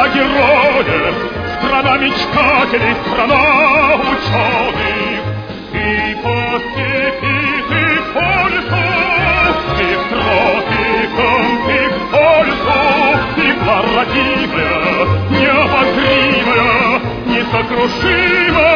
героев, страна мечтателей, страна ученых. И по степи ты к полюсу, и к тропикам ты к полюсу, и была родимая, необозримая, несокрушимая